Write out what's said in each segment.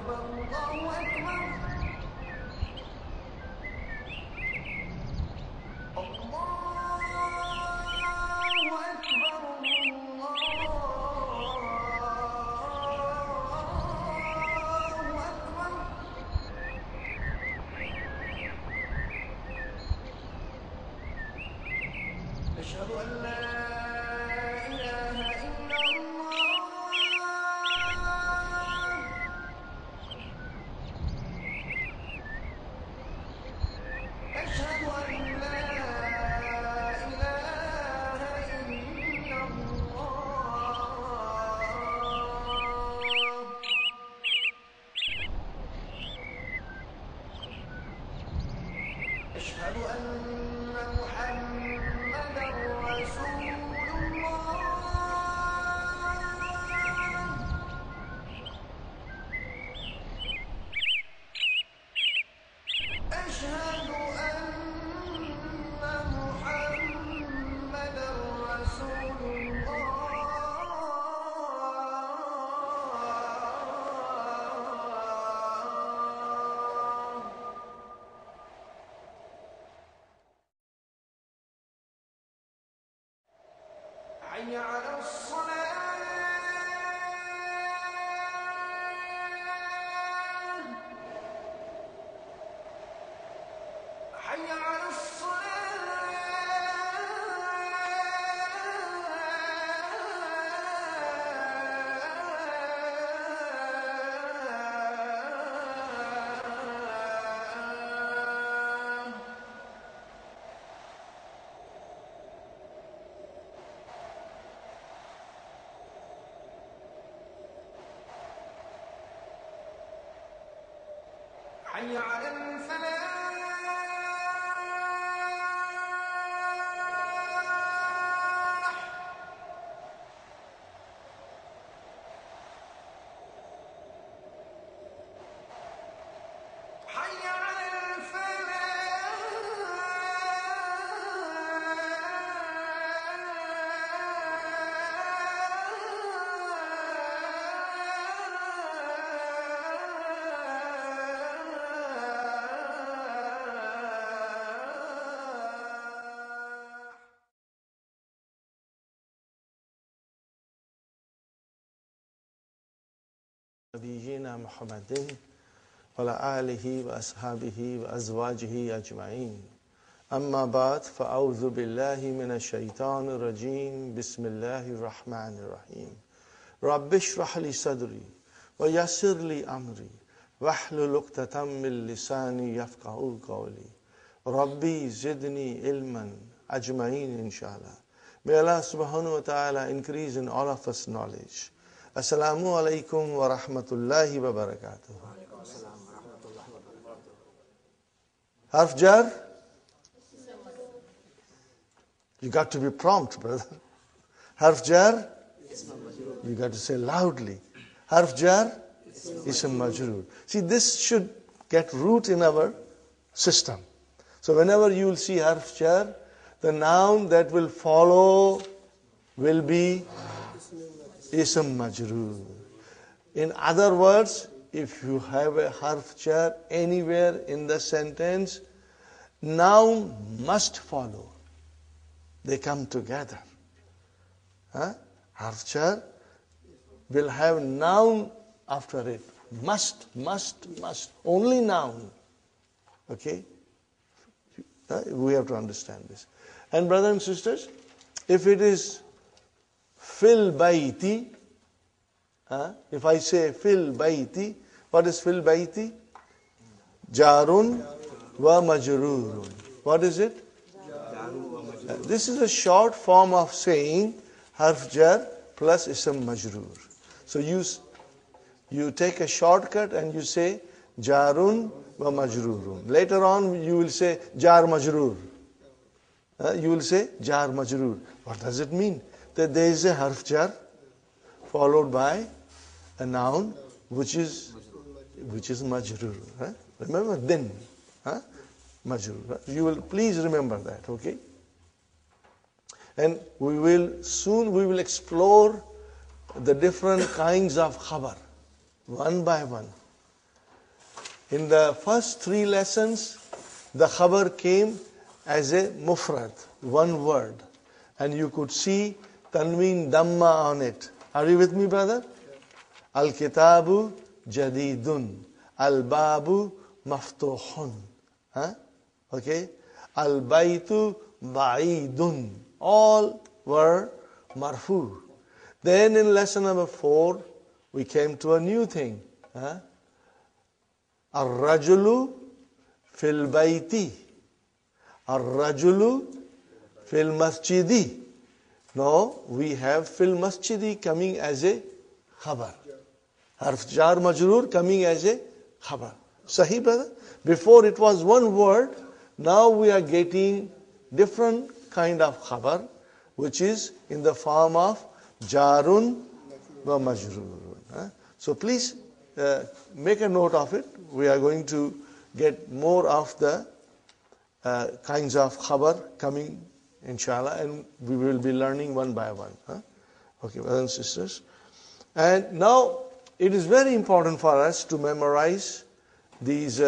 أشهد أن لا إله إلا الله أشهد أن لا إله إلا الله أشهد أن محمدا رسول الله أشهد أن محمدا رسول الله حي على الصلاة حي على الصلاة حي على الفلاح حي على نبينا محمد وعلى آله وأصحابه وأزواجه أجمعين أما بعد فأعوذ بالله من الشيطان الرجيم بسم الله الرحمن الرحيم رب اشرح لي صدري ويسر لي أمري واحلل عقدة من لساني يفقهوا قولي ربي زدني علما أجمعين inshallah. May Allah subhanahu wa ta'ala increase in all of us knowledge. Assalamu alaikum wa rahmatullahi wa barakatuh. Harf jar? You got to be prompt, brother. Harf jar? You got to say loudly. Harf jar? Ism majroor. See, this should get root in our system. So whenever you will see harf jar, the noun that will follow will be ism majroor. In other words, if you have a harf jar anywhere in the sentence, noun must follow. They come together. Harf jar will have noun after it. Must. Only noun. Okay? We have to understand this. And brothers and sisters, if it is fil bayti, if I say fil bayti, what is fil bayti? Jarun wa majrurun. What is it? This is a short form of saying harf jar plus ism majrur. So you take a shortcut and you say jarun wa majrurun. Later on you will say jar majrur. You will say jar majrur. What does it mean? That there is a harf jar followed by a noun which is majrur. Remember then, majrur. You will please remember that, okay? And we will explore the different kinds of khabar one by one. In the first 3 lessons, the khabar came as a mufrad, one word. And you could see tanween damma on it. Are you with me, brother? Al-kitabu jadidun. Al-babu maftuhun. Huh? Okay? Al-baytu ba'idun. All were marfu. Then in lesson number 4, we came to a new thing. Huh? Ar-rajulu fil bayti. Ar-rajulu fil masjidi. No, we have fil masjidi coming as a khabar. Harf jar majroor coming as a khabar. Sahih, brother? Before it was one word, now we are getting different kind of khabar, which is in the form of jarun wa majroor. So please make a note of it. We are going to get more of the kinds of khabar coming, inshallah, and we will be learning one by one. Okay, brothers and sisters. And now it is very important for us to memorize these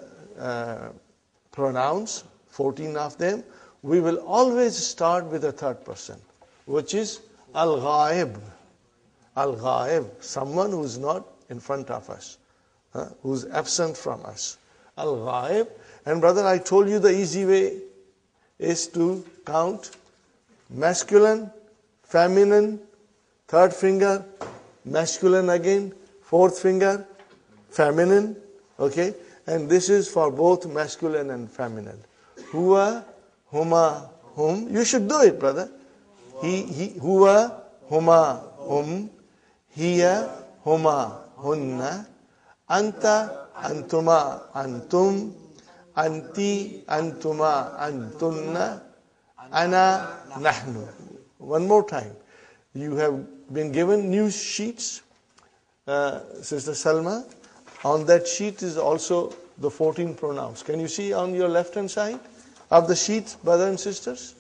pronouns, 14 of them. We will always start with the third person, which is al-ghaib. Al-ghaib, someone who is not in front of us, who is absent from us. Al-ghaib. And brother, I told you the easy way is to count masculine, feminine, third finger, masculine again, fourth finger, feminine. Okay? And this is for both masculine and feminine. Huwa, huma, hum. You should do it, brother. He, huwa, huma, hum. Hiya, huma, hunna. Anta, antuma, antum. Anti, antuma, antunna. Ana, nahnu. One more time. You have been given new sheets, Sister Salma. On that sheet is also the 14 pronouns. Can you see on your left hand side of the sheet, brothers and sisters?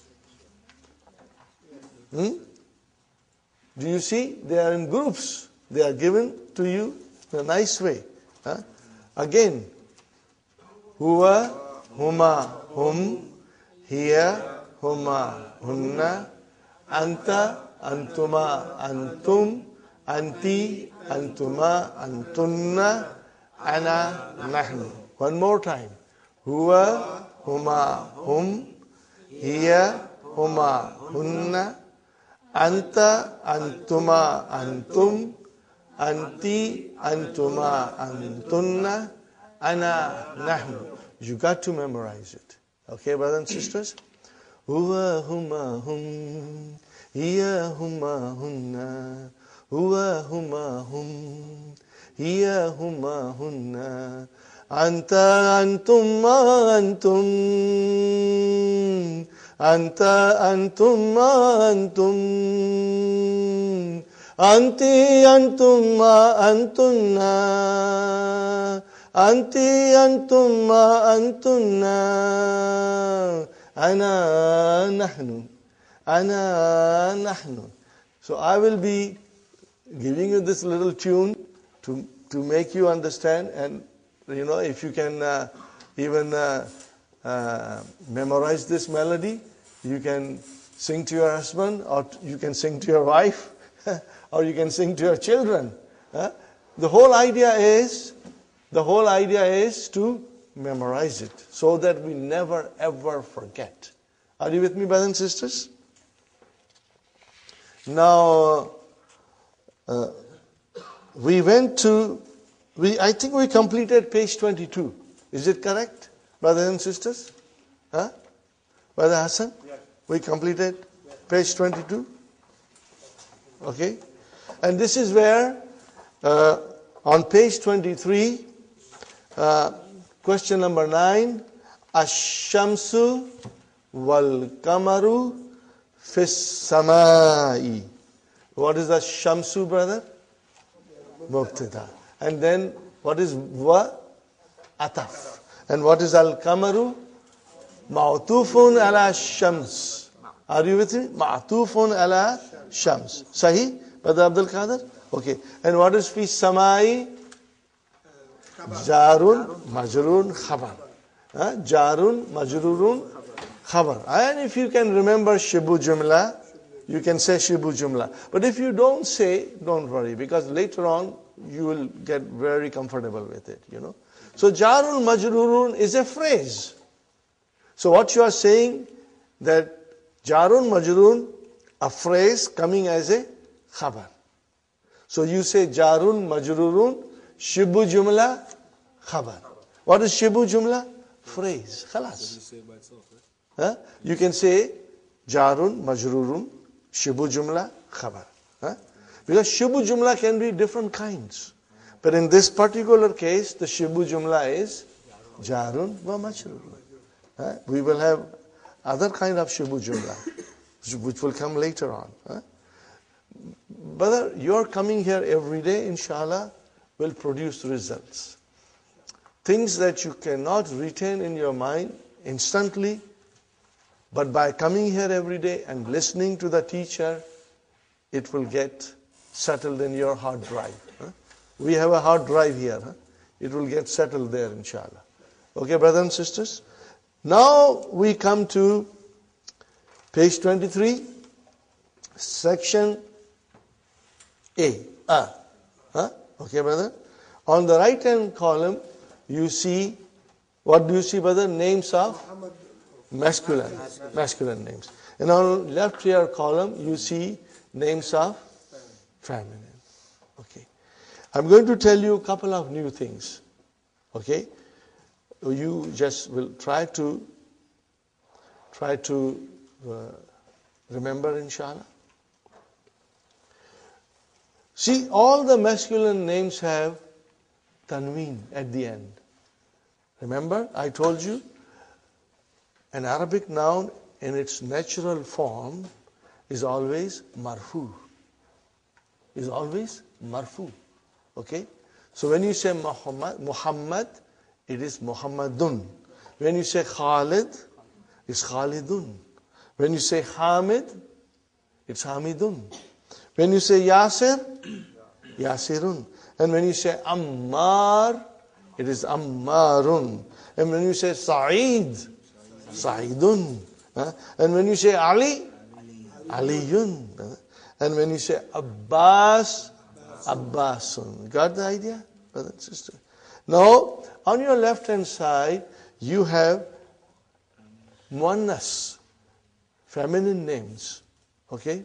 Do you see? They are in groups. They are given to you in a nice way. Again, huwa, huma, hum, hiya, huma, hunna, anta, antuma, antum, anti, antuma, antunna, ana, nahnu. One more time. Huwa, huma, hum, hiya, huma, hunna, anta, antuma, antum, anti, antuma, antunna, ana, nahnu. You got to memorize it. Okay, brothers and sisters? Huwa, huma, hum, hiya, huma, hunna, huwa, huma, hum, hiya, huma, hunna, anta, antum, antum, anta, antum, antum, anti, antum, antunna, anti, antum, antunna, ana, nahnu, ana, nahnu. So I will be giving you this little tune to make you understand, and you know, if you can even memorize this melody, you can sing to your husband, or you can sing to your wife, or you can sing to your children. The whole idea is to memorize it so that we never ever forget. Are you with me, brothers and sisters? Now, I think we completed page 22. Is it correct, brothers and sisters? Brother Hassan? Yes. We completed page 22? Okay. And this is where, on page 23, question number 9, Ash-shamsu wal-kamaru fis-samai. What is Ash-shamsu, brother? Mubtada. And then what is wa? Ataf. And what is al-kamaru? Ma'tufun ala shams. Are you with me? Ma'tufun ala shams. Sahih, Brother Abdul Qadir? Okay. And what is fi samai? Jarun, Majrurun, Khabar. Jarun, Majrurun, Khabar. And if you can remember Shibu Jumla, you can say Shibu Jumla. But if you don't say, don't worry, because later on you will get very comfortable with it, So Jarun, Majrurun is a phrase. So what you are saying, that Jarun, Majrurun, a phrase coming as a Khabar. So you say Jarun, Majrurun, Shibu Jumla, Khabar. What is Shibu Jumla? Phrase. Khalas. You can say Jarun, Majrurun, Shibu Jumla, Khabar. Because Shibu Jumla can be different kinds. But in this particular case, the Shibu Jumla is Jarun wa Majrurun. We will have other kind of Shibu Jumla, which will come later on. Brother, your coming here every day, inshallah, will produce results. Things that you cannot retain in your mind instantly, but by coming here every day and listening to the teacher, it will get settled in your hard drive. We have a hard drive here. It will get settled there, inshallah. Okay, brothers and sisters? Now we come to page 23, section A. Okay, brother? On the right-hand column, you see, what do you see, brother? Names of masculine names. And on the left here column, you see names of feminine. Okay. I'm going to tell you a couple of new things. Okay. You just will try to remember, inshallah. See, all the masculine names have tanween at the end. Remember, I told you, an Arabic noun in its natural form is always marfu. Is always marfu. Okay? So when you say Muhammad, it is Muhammadun. When you say Khalid, it's Khalidun. When you say Hamid, it's Hamidun. When you say Yasir, Yasirun. And when you say Ammar, it is Ammarun. And when you say Sa'id, Sa'idun. And when you say Ali, Aliyun. And when you say Abbas, Abbasun. Got the idea, brother and sister? Now, on your left hand side, you have muannas, feminine names. Okay?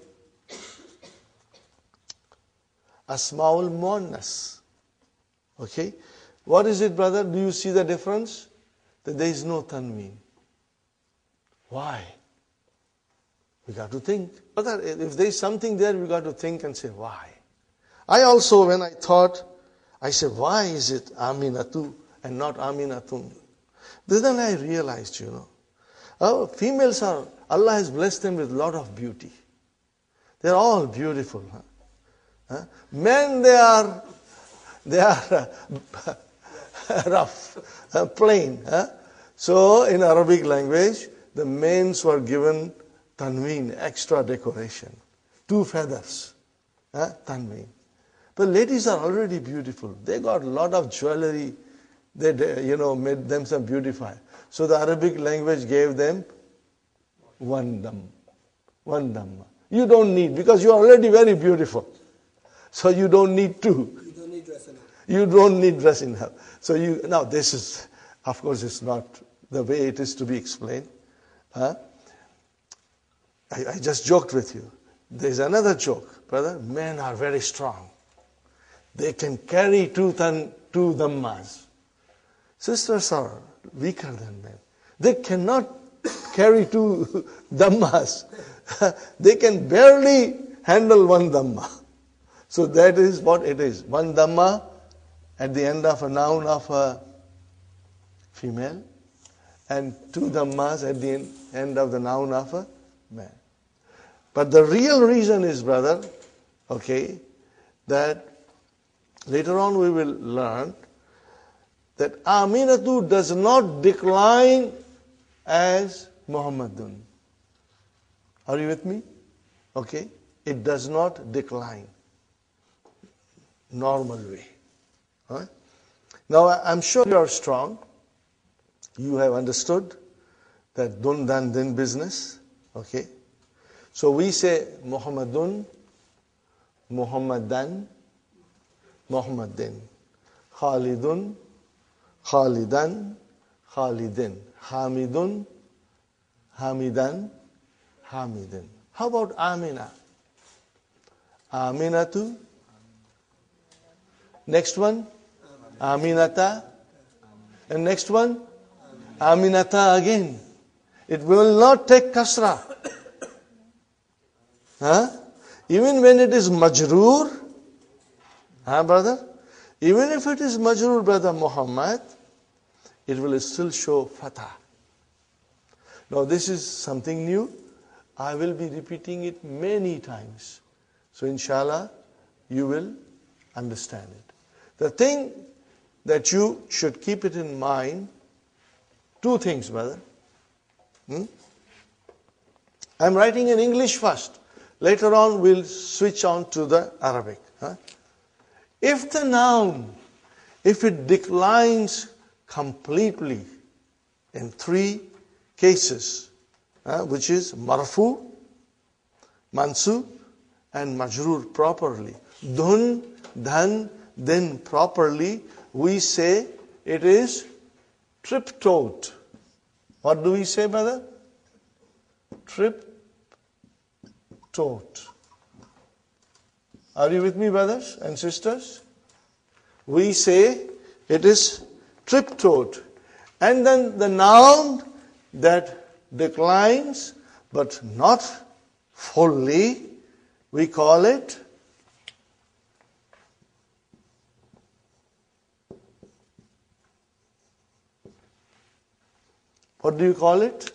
Asmaul muannas. Okay? What is it, brother? Do you see the difference? That there is no tanween. Why? We got to think. Brother, if there is something there, we got to think and say, why? I also, when I thought, I said, why is it Aminatu and not Aminatun? Then I realized, females are, Allah has blessed them with a lot of beauty. They're all beautiful. Men, they are rough, plain. So in Arabic language, the males were given tanween, extra decoration. 2 feathers, tanween. But ladies are already beautiful. They got a lot of jewelry. They, made themselves beautified. So the Arabic language gave them one dhamma. You don't need, because you're already very beautiful. So you don't need 2. You don't need dressing up. You don't need dressing up. So now this is, of course, it's not the way it is to be explained. I just joked with you. There's another joke, brother. Men are very strong. They can carry 2 dhammas. Sisters are weaker than men. They cannot carry 2 dhammas. They can barely handle 1 dhamma. So that is what it is. 1 dhamma at the end of a noun of a female, and 2 dhammas at the end of the noun of a man. But the real reason is, brother, okay, that later on we will learn that Aminatu does not decline as Muhammadun. Are you with me? Okay? It does not decline. Normal way. Now, I'm sure you are strong. You have understood that dun, dan, din business. Okay? So we say Muhammadun, Muhammadan, Muhammadin. Khalidun, Khalidan, Khalidin. Hamidun, Hamidan, Hamidin. How about Amina? Aminatu. Next one, Aminata. And next one, Aminata again. It will not take kasra. Huh? Even when it is majroor, huh, brother? Even if it is majroor, brother Muhammad, it will still show fatah. Now this is something new. I will be repeating it many times. So inshallah, you will understand it. The thing that you should keep it in mind, two things, brother. I'm writing in English first. Later on, we'll switch on to the Arabic. If the noun, if it declines completely in three cases, which is marfu, mansub, and majroor properly, dun, dhan, then properly, we say it is triptote. What do we say, brother? Triptote. Are you with me, brothers and sisters? We say it is triptote. And then the noun that declines but not fully, we call it what do you call it?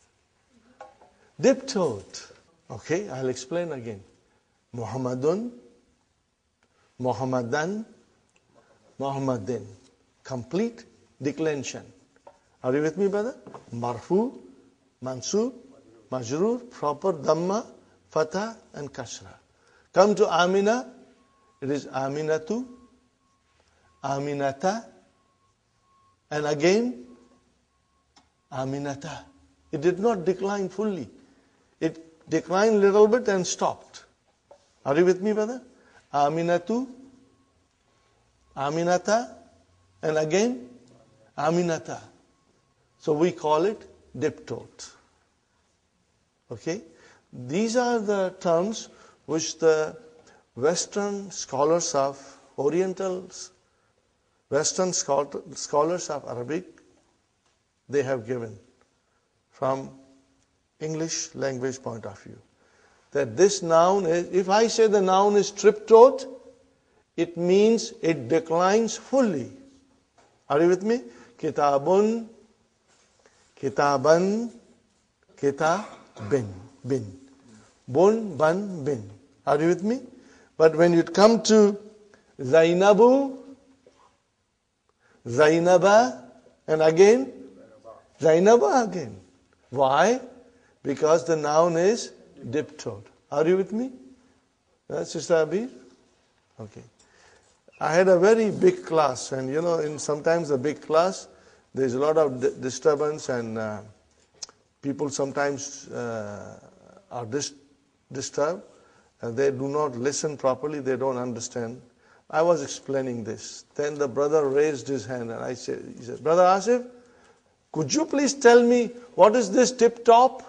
Diptote. Okay, I'll explain again. Muhammadun, Muhammadan, Muhammadin. Complete declension. Are you with me, brother? Marfu, mansub, majroor, proper dhamma, fatah, and kasra. Come to Amina. It is Aminatu, Aminata, and again Aminata. It did not decline fully. It declined a little bit and stopped. Are you with me, brother? Aminatu, Aminata, and again Aminata. So we call it diptote. Okay? These are the terms which the Western scholars of Orientals, Western scholars of Arabic, they have given from English language point of view. That this noun is, if I say the noun is triptote, it means it declines fully. Are you with me? Kitabun, kitaban, kitabin, bin. Bun, ban, bin. Are you with me? But when you come to Zainabu, Zainaba, and again, Zainaba again. Why? Because the noun is diptote. Are you with me? Sister Abir? Okay. I had a very big class, and in sometimes a big class, there's a lot of disturbance, and people sometimes are disturbed, and they do not listen properly, they don't understand. I was explaining this. Then the brother raised his hand, and he said, Brother Asif, could you please tell me what is this tip-top?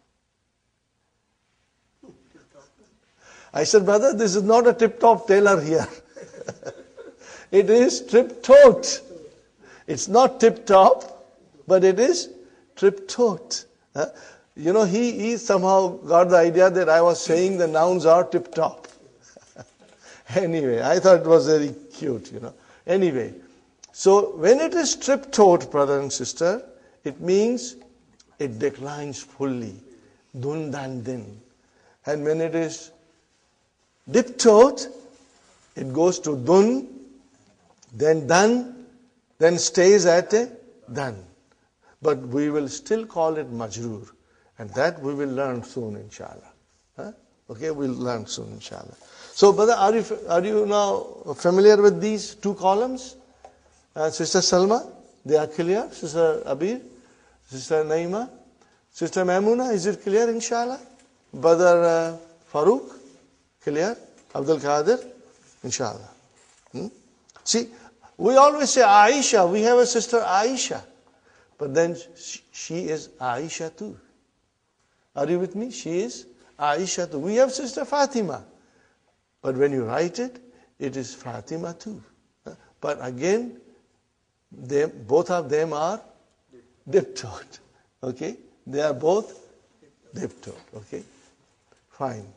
I said, brother, this is not a tip-top tailor here. It is triptote. It's not tip-top, but it is triptote. He somehow got the idea that I was saying the nouns are tip-top. Anyway, I thought it was very cute, Anyway, so when it is triptote, brother and sister, it means it declines fully. Dun, dan, din. And when it is diptote, it goes to dun, then dan, then stays at a dan. But we will still call it majroor. And that we will learn soon, inshallah. Okay, we'll learn soon, inshallah. So, brother, are you now familiar with these two columns? Sister Salma, they are clear? Sister Abir? Sister Naima? Sister Maimuna, is it clear, inshallah? Brother Farooq, clear? Abdul Qadir, inshallah. See, we always say Aisha, we have a sister Aisha. But then she is Aisha too. Are you with me? She is Aisha too. We have sister Fatima. But when you write it, it is Fatima too. But again, both of them are diptote. Okay? They are both diptote. Okay? Fine.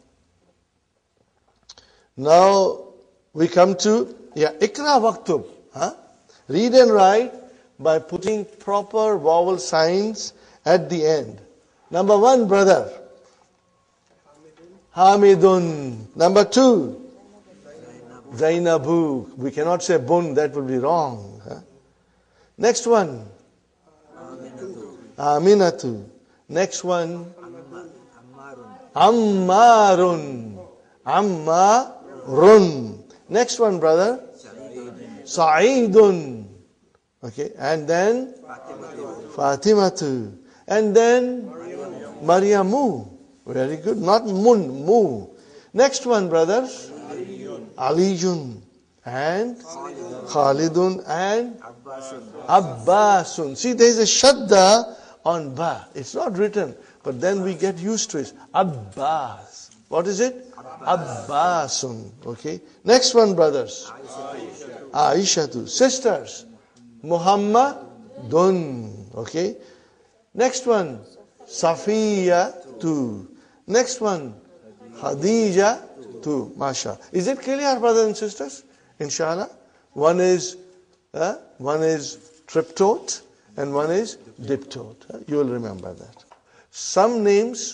Now we come to Ikra Waktub. Read and write by putting proper vowel signs at the end. Number 1, brother. Hamidun. Number 2, Zainabu. We cannot say bun, that would be wrong. Next one, Aminatu. Next one, Ammarun. Ammarun. Next one, brother, Sa'idun. Okay, and then Fatimatu. And then Maryamu. Very good. Not mun, mu. Next one, brothers, Aliyun. And Khalidun and Abbasun. See, there is a shadda on ba. It's not written, but then we get used to it. Abbas. What is it? Abbasun. Okay. Next one, brothers. Aishatu. Sisters. Muhammadun. Okay. Next one. Safiyatu. Next one. Khadijatu. Masha. Is it clear, brothers and sisters? Inshallah. One is triptote and one is diptote. You will remember that. Some names,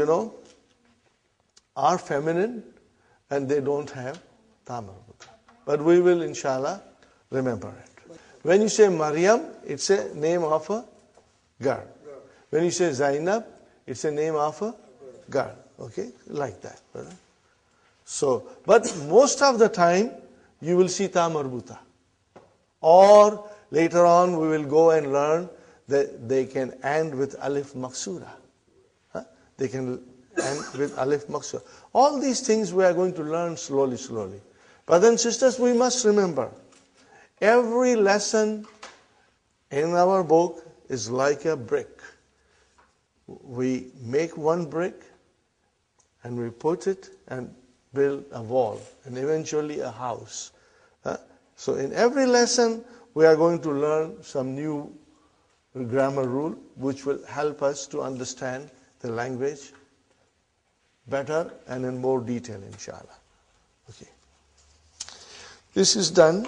are feminine and they don't have Tamarbuta. But we will, inshallah, remember it. When you say Maryam, it's a name of a girl. When you say Zainab, it's a name of a girl. Okay? Like that, brother. So, but most of the time, you will see Tamarbuta. Or later on, we will go and learn that they can end with Alif Maksura. They can end with Alif Maksura. All these things we are going to learn slowly. Brothers and sisters, we must remember, every lesson in our book is like a brick. We make one brick and we put it and build a wall and eventually a house. So in every lesson, we are going to learn some new grammar rule which will help us to understand the language better and in more detail, inshallah. Okay. This is done.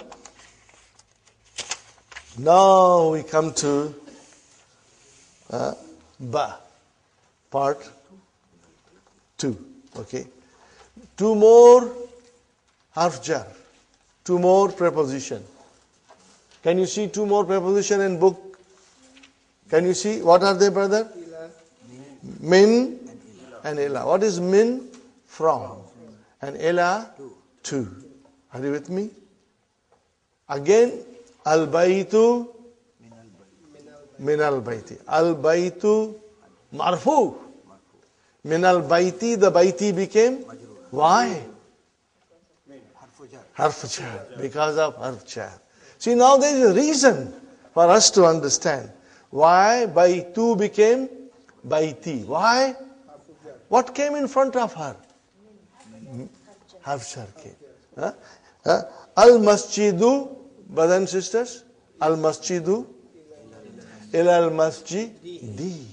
Now we come to Ba, part 2. Okay. 2 more harf jar, 2 more preposition. Can you see 2 more preposition in book? Can you see? What are they, brother? Min and ila. What is min? From. And ila? To. Are you with me? Again, al-baytu min al-bayti. Al-baytu marfu. Min al-bayti, the bayti became? Why? Harf jar. Because of harf jar. See, now there is a reason for us to understand why baytu became bayti. Why? What came in front of her? Harf jar came. Al-masjidu, brothers and sisters, al-masjidu, ila al-masjidi.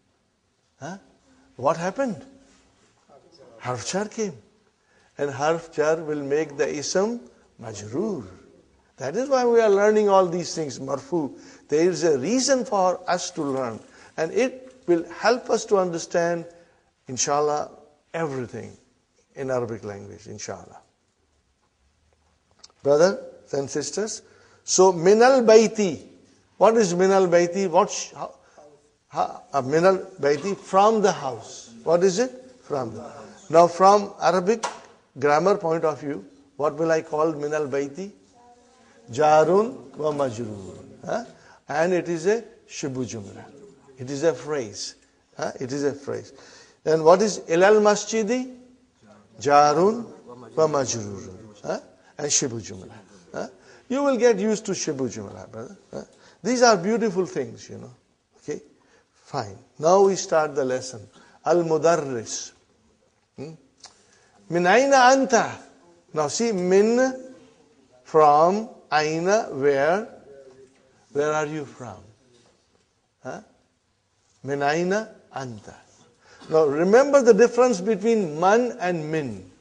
What happened? Harf jar came. And harf jar will make the ism majroor. That is why we are learning all these things, marfu. There is a reason for us to learn. And it will help us to understand, inshallah, everything in Arabic language, inshallah. Brothers and sisters, so minal bayti. What is minal bayti? Minal bayti, from the house. What is it? From the house. Now from Arabic grammar point of view, what will I call minal bayti? Jarun wa majrur. Huh? And it is a shibu jumla. It is a phrase. Huh? It is a phrase. And what is ilal masjidi? Jarun wa majrur. Huh? And shibu jumla. Huh? You will get used to shibu jumla, brother. Huh? These are beautiful things, you know. Okay? Fine. Now we start the lesson. Al-Mudarris. Min aina anta. Now see, min, from, aina, where? Where are you from? Huh? Min aina anta. Now remember the difference between man and min.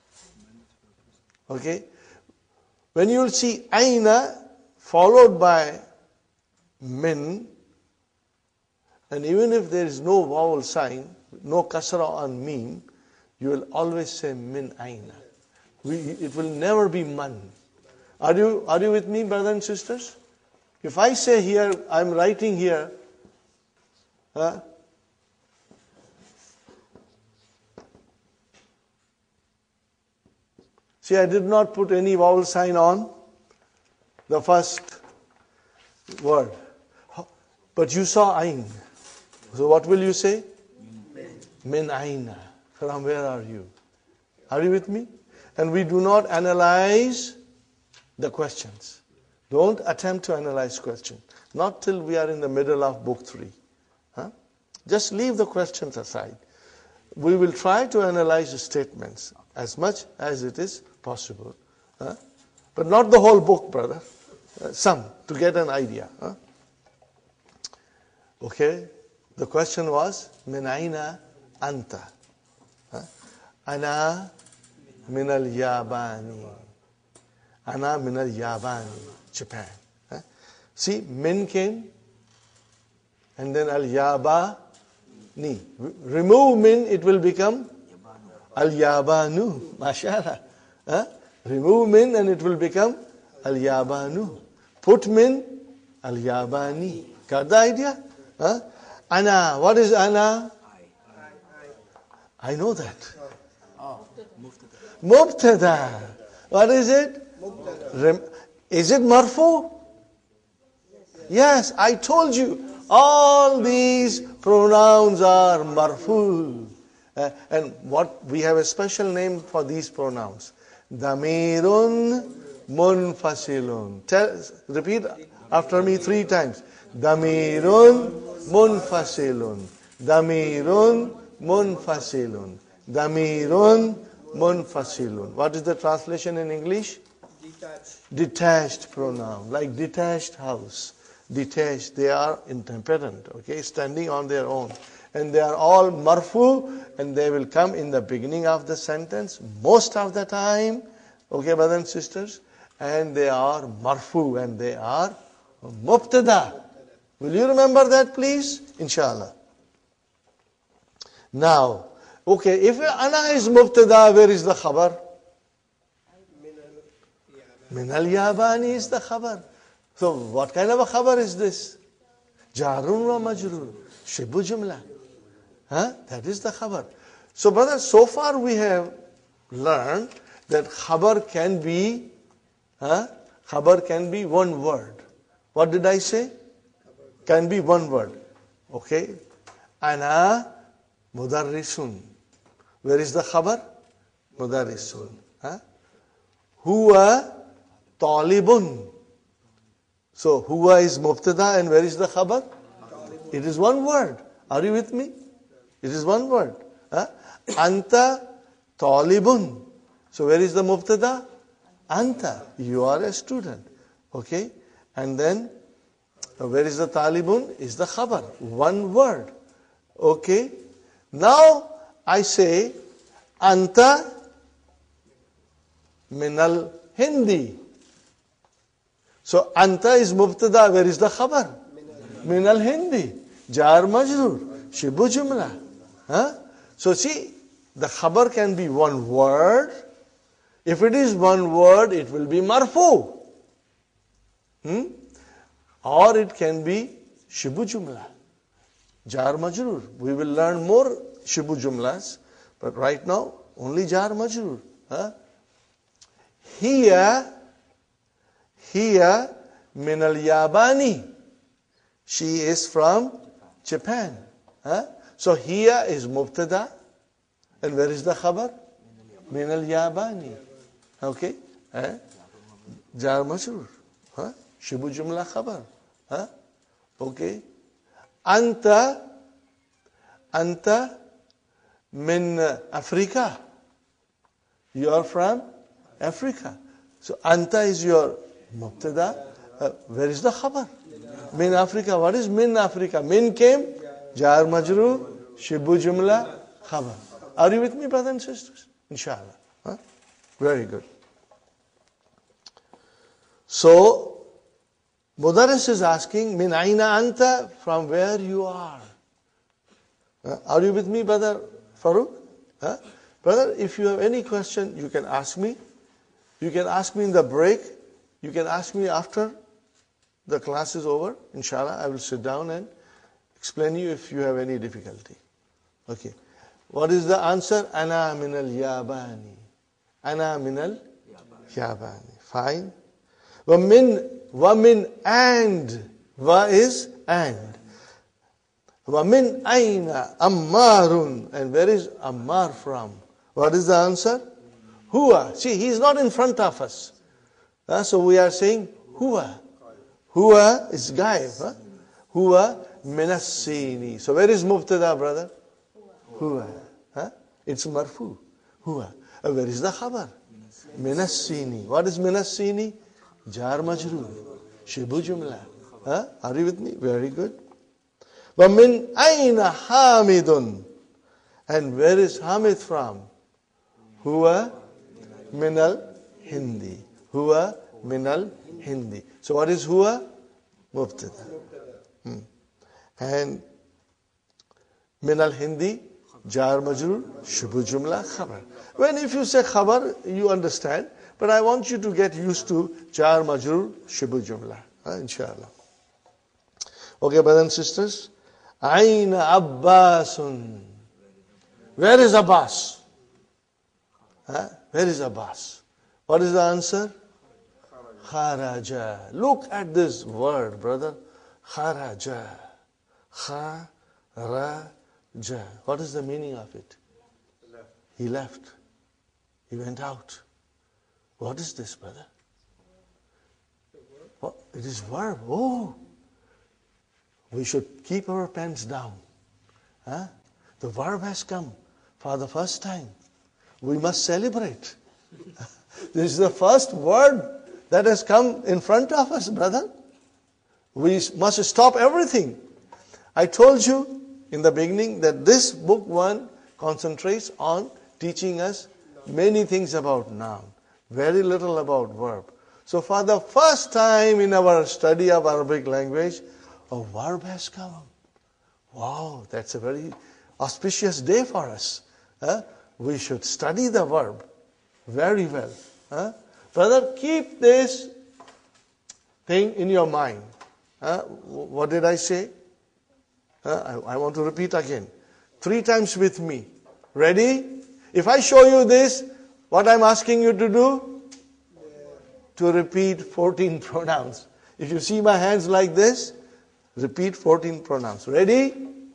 Okay? When you will see aina followed by min, and even if there is no vowel sign, no kasra on mim, you will always say min aina. It will never be man. Are you with me, brothers and sisters? If I say here, I'm writing here, see, I did not put any vowel sign on the first word. But you saw ain. So what will you say? Min aina. From where are you? Are you with me? And we do not analyze the questions. Don't attempt to analyze questions. Not till we are in the middle of book 3. Huh? Just leave the questions aside. We will try to analyze the statements as much as it is possible. Huh? But not the whole book, brother. Some, to get an idea. Huh? Okay? The question was, min aina anta? Huh? Ana min al-Yabani. Ana min al-Yabani. Japan. Huh? See, min came, and then al-Yabani. Remove min, it will become al-Yabanu. Mashallah. Huh? Remove min and it will become al-Yabanu. Put min, al-Yabani. Got the idea? Huh? Ana. What is ana? I know that. Mubtada. What is it? Is it marfu? Yes, I told you. All these pronouns are marfu. And what we have a special name for these pronouns. Damirun munfasilun. Repeat after me 3 times. Damirun munfasilun. Damirun munfasilun. Damirun munfasilun. What is the translation in English? Detached pronoun, like detached house. Detached, they are independent, okay, standing on their own. And they are all marfu, and they will come in the beginning of the sentence most of the time, okay, brothers and sisters, and they are marfu, and they are mubtada. Will you remember that, please? Inshallah. Now, okay, if ana is mubtada, where is the khabar? Min al-Yabani is the khabar. So what kind of a khabar is this? Jarun wa majrur. Shibu jumla. Huh? That is the khabar. So brothers, so far we have learned that khabar can be one word. What did I say? Can be one word. Okay. Ana mudarrisun. Where is the khabar? Mudarrisun. Huh? Huwa talibun. So huwa is mubtada, and where is the khabar? It is one word. Are you with me? It is one word. Huh? Anta talibun. So where is the mubtada? Anta. You are a student. Okay? And then where is the talibun? Is the khabar. One word. Okay? Now I say anta minal Hindi. So anta is mubtada. Where is the khabar? Minal Hindi. Jar majrur. Shibu jumla. Huh? So see, the khabar can be one word. If it is one word, it will be marfu. Or it can be shibu jumla. Jar majrur. We will learn more shibu jumlas. But right now, only jar majrur. Huh? Hiya min al-Yabani. She is from Japan. So hiya is mubtada. And where is the khabar? Min al-Yabani. Okay? Jar majroor. Shibu jumla khabar. Okay? Anta min Africa. You are from Africa. So anta is your mubtada. Where is the khabar? Min Africa. What is min Africa? Min came, jar majroor, shibu jumla, khabar. Are you with me, brothers and sisters? Inshallah. Very good. So, Mudarris is asking, min aina anta, from where you are. Are you with me, brother Farooq? Brother, if you have any question, you can ask me. You can ask me in the break. You can ask me after the class is over. Inshallah, I will sit down and explain you if you have any difficulty. Okay. What is the answer? Ana min al-Yabani. Ana min al-Yabani. Fine. Wa min and. Wa is and. Wa min aina Ammarun. And where is Ammar from? What is the answer? Huwa. See, he is not in front of us. So we are saying Huwa. Huwa is gaib. Huwa minassini. So where is mubtada, brother? Huwa. It's marfu. Huwa. Where is the khabar? Minassini. What is minassini? Jar majroor. Shibu jumla. Are you with me? Very good. Wa min aina Hamidun. And where is Hamid from? Huwa minal Hindi. Huwa minal Hindi. So what is huwa? Mubtada. And minal Hindi, jar majroor, shibu jumla, khabar. When if you say khabar, you understand. But I want you to get used to jar majroor, shibu jumla. Inshallah. Okay, brothers and sisters. Aina Abbasun. Where is Abbas? Where is Abbas? What is the answer? Kharaja. Look at this word, brother. Kharaja. Kharaja. What is the meaning of it? He left. He went out. What is this, brother? What? It is verb. Oh. We should keep our pens down. The verb has come for the first time. We must celebrate. This is the first word that has come in front of us, brother. We must stop everything. I told you in the beginning that this book 1 concentrates on teaching us many things about noun, very little about verb. So for the first time in our study of Arabic language, a verb has come. Wow, that's a very auspicious day for us. We should study the verb very well. Brother, keep this thing in your mind. What did I say? I want to repeat again. 3 times with me. Ready? If I show you this, what I'm asking you to do? To repeat 14 pronouns. If you see my hands like this, repeat 14 pronouns. Ready?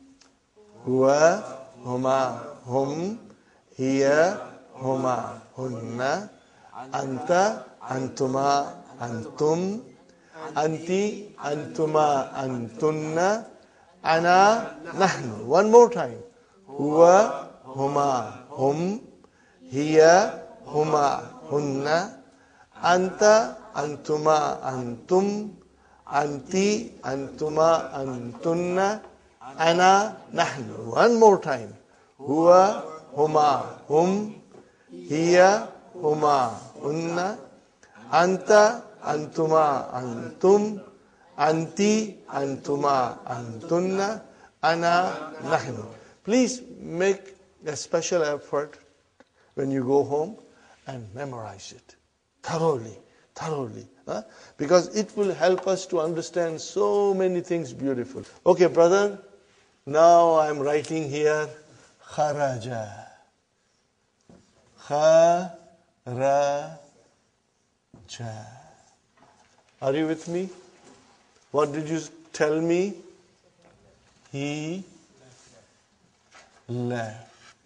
Huwa, huma, hum, hiya, huma, hunna, anta, antuma, antum, anti, antuma, antunna, ana, nahnu. One more time. Huwa, huma, hum, hiya, huma, hunna, anta, antuma, antum, anti, antuma, antunna, ana, nahnu. One more time. Huwa, huma, hum, hiya, huma, hunna, anta, antuma, antum, anti, antuma, antunna, ana, nahnu. Please make a special effort when you go home and memorize it thoroughly. Because it will help us to understand so many things beautiful. Okay, brother, now I'm writing here kharaja. Kharaja. Are you with me? What did you tell me? He left.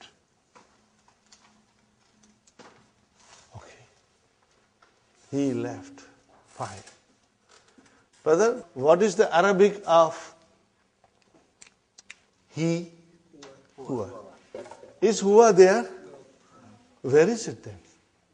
Okay. He left. Fine. Brother, what is the Arabic of he? Huwa. Is huwa there? Where is it then?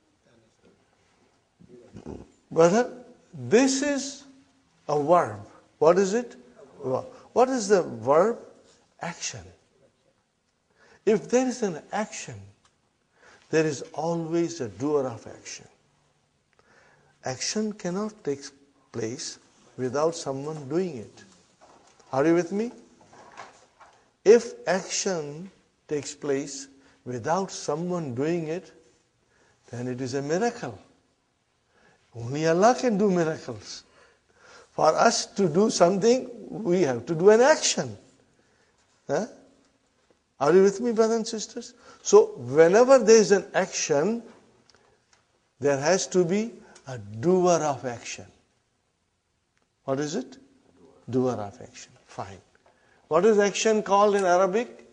Brother, this is a verb. What is it? What is the verb? Action. If there is an action, there is always a doer of action. Action cannot take place without someone doing it. Are you with me? If action takes place without someone doing it, then it is a miracle. Only Allah can do miracles. For us to do something, we have to do an action. Huh? Are you with me, brothers and sisters? So, whenever there is an action, there has to be a doer of action. What is it? Doer of action. Fine. What is action called in Arabic?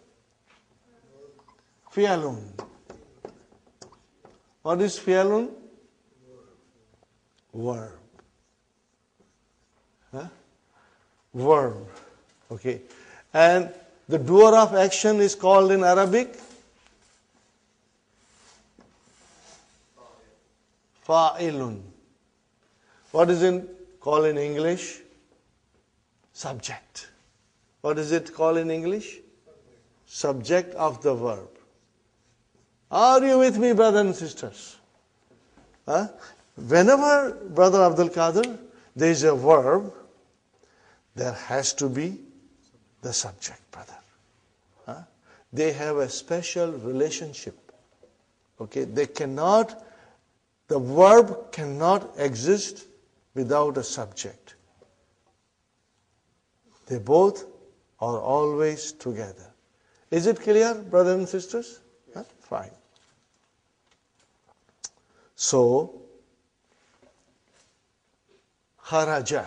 Fi'alun. What is fi'alun? Verb. Huh? Verb. Okay. And the doer of action is called in Arabic? Fa'ilun. What is it called in English? Subject. What is it called in English? Subject of the verb. Are you with me, brothers and sisters? Huh? Whenever, Brother Abdul Qadir, there is a verb, there has to be the subject, brother. Huh? They have a special relationship. Okay, the verb cannot exist without a subject. They both are always together. Is it clear, brothers and sisters? Huh? Fine. So, kharaja.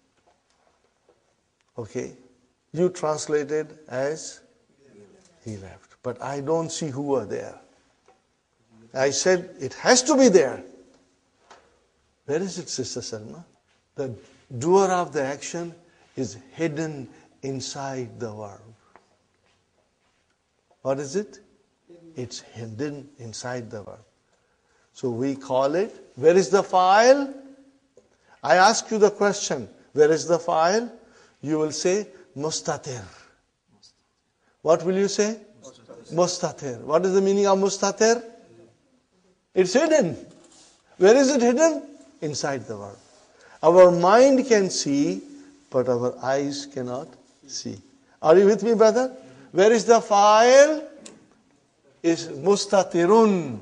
Okay, you translated as he left. But I don't see huwa there. I said it has to be there. Where is it, Sister Salma? The doer of the action is hidden inside the verb. What is it? It's hidden inside the verb. So we call it, where is the file? I ask you the question, where is the file? You will say, mustatir. What will you say? Mustatir. What is the meaning of mustatir? It's hidden. Where is it hidden? Inside the verb. Our mind can see, but our eyes cannot see. Are you with me, brother? Where is the file? Is mustatirun.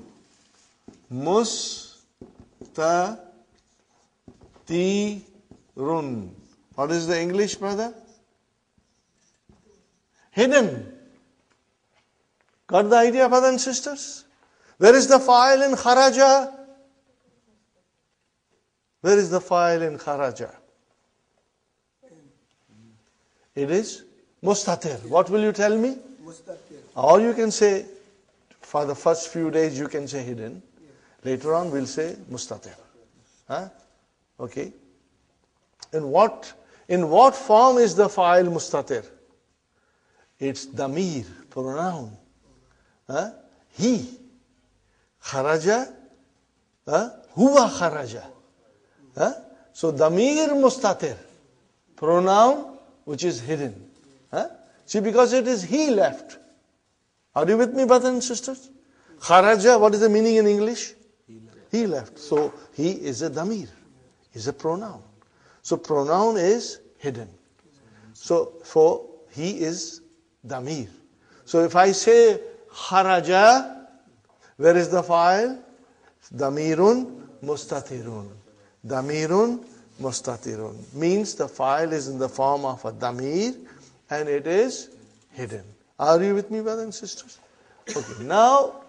Mustatirun. What is the English, brother? Hidden. Got the idea, brothers and sisters? Where is the file in kharaja? Where is the file in kharaja? It is mustatir. What will you tell me? Mustatir. Or you can say, for the first few days you can say hidden. Later on we'll say mustatir. Huh? Okay. In what form is the file mustatir? It's damir, pronoun. Huh? He. Kharaja. Huh? Huwa kharaja. Huh? So damir mustatir. Pronoun which is hidden. Huh? See, because it is he left. Are you with me, brothers and sisters? Kharaja, what is the meaning in English? He left. So he is a damir. He is a pronoun. So pronoun is hidden. So for he is damir. So if I say kharaja, where is the file? Damirun mustatirun. Damirun mustatirun. Means the file is in the form of a damir and it is hidden. Are you with me, brothers and sisters? Okay, now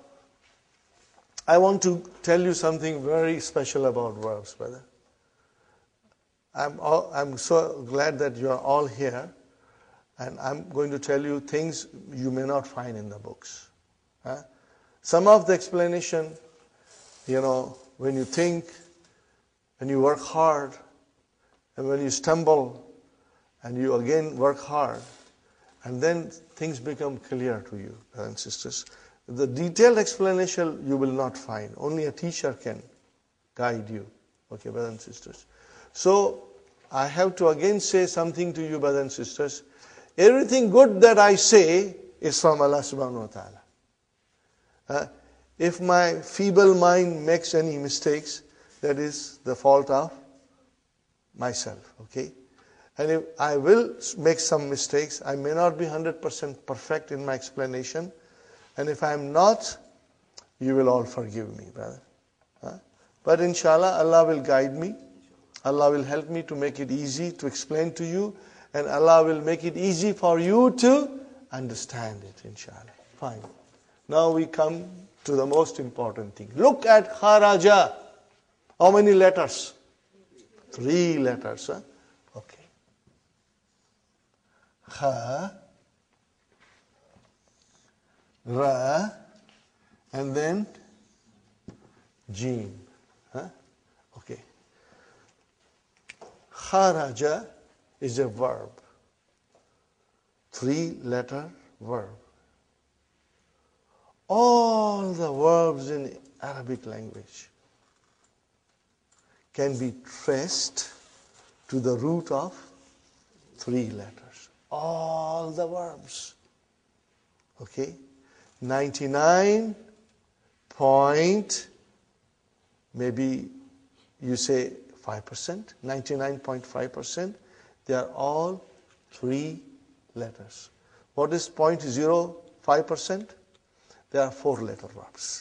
I want to tell you something very special about verbs, brother. I'm so glad that you are all here, and I'm going to tell you things you may not find in the books. Some of the explanation, when you think, when you work hard, and when you stumble, and you again work hard, and then things become clear to you, brothers and sisters. The detailed explanation you will not find. Only a teacher can guide you. Okay, brothers and sisters. So, I have to again say something to you, brothers and sisters. Everything good that I say is from Allah subhanahu wa ta'ala. If my feeble mind makes any mistakes, that is the fault of myself. Okay? And if I will make some mistakes, I may not be 100% perfect in my explanation. And if I am not, you will all forgive me, brother. But inshallah, Allah will guide me. Allah will help me to make it easy to explain to you. And Allah will make it easy for you to understand it, inshallah. Fine. Now we come to the most important thing. Look at kharaja. How many letters? 3 letters. Okay. Kha, Ra, and then Jim. Okay. Kharaja is a verb. 3-letter verb. All the verbs in Arabic language can be traced to the root of 3 letters. All the verbs. Okay? 99 point, maybe you say 5%, 99.5%, they are all 3 letters. What is 0.05%? They are 4-letter verbs.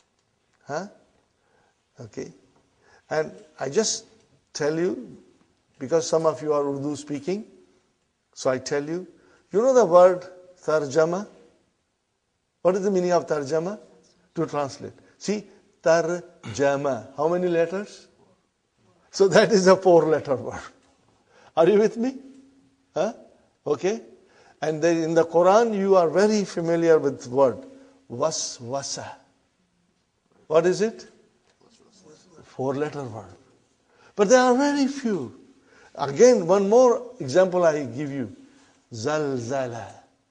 Okay? And I just tell you, because some of you are Urdu speaking, so I tell you, you know the word tarjama? What is the meaning of tarjama? To translate. See, tarjama. How many letters? So that is a 4-letter word. Are you with me? Okay? And then in the Quran, you are very familiar with the word waswasa. What is it? 4-letter word. But there are very few. Again, one more example I give you. Zalzala.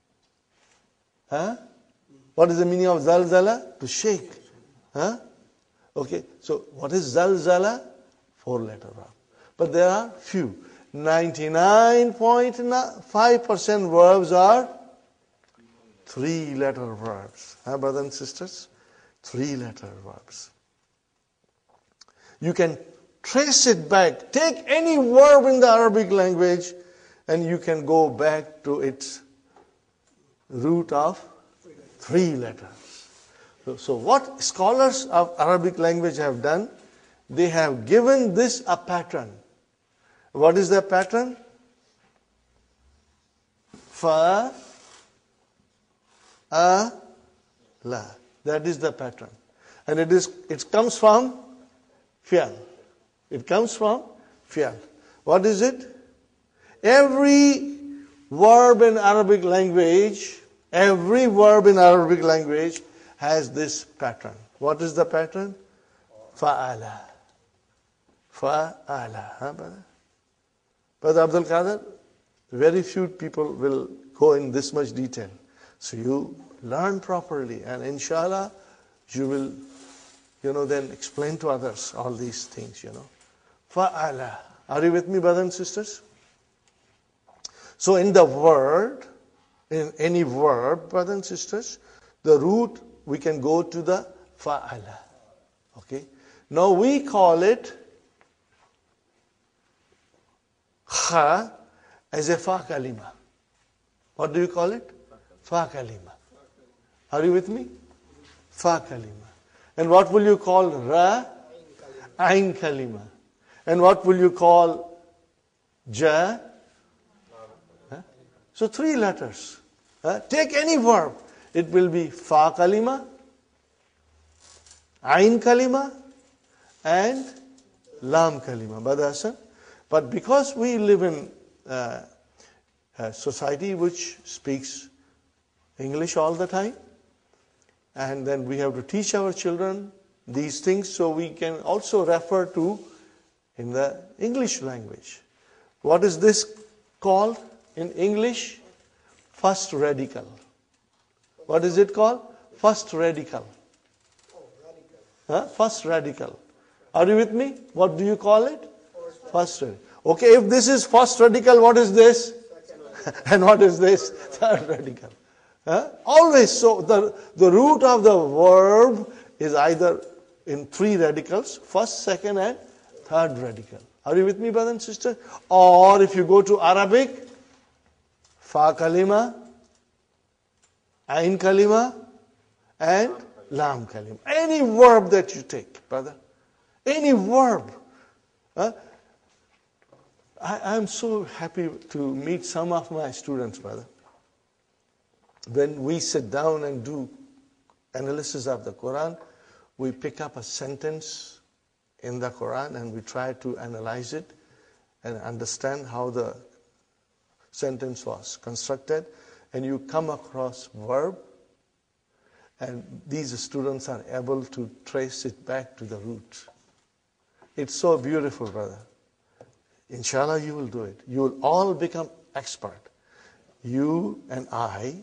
What is the meaning of zalzala? To shake. Okay, so what is zalzala? 4-letter verb. But there are few. 99.5% verbs are 3-letter verbs. Brothers and sisters? 3-letter verbs. You can trace it back. Take any verb in the Arabic language and you can go back to its root of 3 letters. So what scholars of Arabic language have done, they have given this a pattern. What is the pattern? Fa, a, la. That is the pattern. And it comes from fi'al. It comes from fi'al. What is it? Every verb in Arabic language has this pattern. What is the pattern? Fa'ala. Fa'ala. Brother? Brother Abdul Qadir, very few people will go in this much detail. So you learn properly and inshallah you will, then explain to others all these things, Fa'ala. Are you with me, brothers and sisters? So in the word, in any verb, brothers and sisters, the root, we can go to the fa'ala. Okay? Now we call it kha as a fa kalima. What do you call it? Fa kalima. Are you with me? Fa kalima. And what will you call ra? Ain kalima. And what will you call ja? So 3 letters. Take any verb. It will be fa kalima, ain kalima, and lam kalima. Brother Hassan. But because we live in a society which speaks English all the time, and then we have to teach our children these things, so we can also refer to in the English language. What is this called in English? First radical. What is it called? First radical. First radical. Are you with me? What do you call it? First radical. Okay, if this is first radical, what is this? And what is this? Third radical. Always so. The root of the verb is either in three radicals, first, second, and third radical. Are you with me, brother and sister? Or if you go to Arabic, fa kalima, ain kalima, and lam kalima. Any verb that you take, brother. Any verb. I am so happy to meet some of my students, brother. When we sit down and do analysis of the Quran, we pick up a sentence in the Quran and we try to analyze it and understand how the sentence was constructed. And you come across verb, and these students are able to trace it back to the root. It's so beautiful, brother. Inshallah, you will do it. You will all become expert. You and I,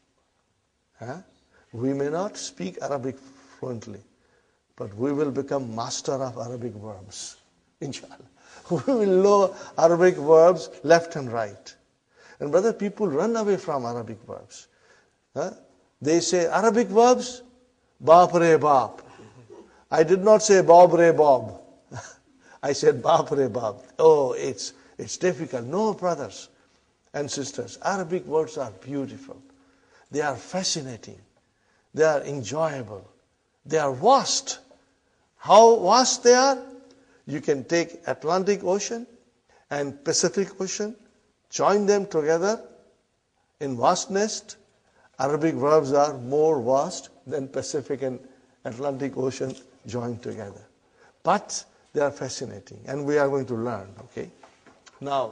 we may not speak Arabic fluently, but we will become master of Arabic verbs. Inshallah. We will know Arabic verbs left and right. And brother, people run away from Arabic verbs. They say Arabic verbs, baap re baap. I did not say bob re bob. I said baap re baap. Oh, it's difficult. No, brothers and sisters, Arabic words are beautiful. They are fascinating. They are enjoyable. They are vast. How vast they are? You can take Atlantic Ocean and Pacific Ocean, join them together in vastness. Arabic verbs are more vast than Pacific and Atlantic Ocean joined together. But they are fascinating, and we are going to learn, okay? Now,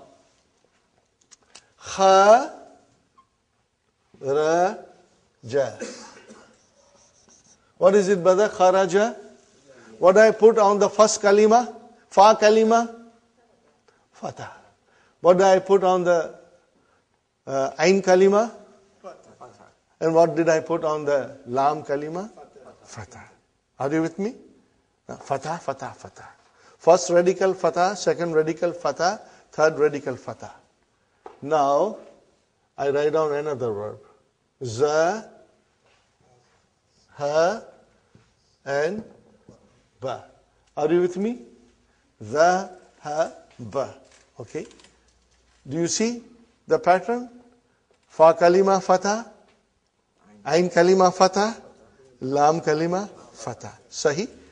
kha, ra, ja. What is it, brother? Kharaja? What do I put on the first kalima? Fa kalima? Fatah. What do I put on the ain kalima? And what did I put on the lam kalima? Fatah. Are you with me? Fatah, fatah, fatah. First radical fatah, second radical fatah, third radical fatah. Now, I write down another verb. Za, ha, and ba. Are you with me? Za, ha, ba. Okay? Do you see the pattern? Fa kalima fatah, ain kalima fatah, lam kalima fatah. Sahi?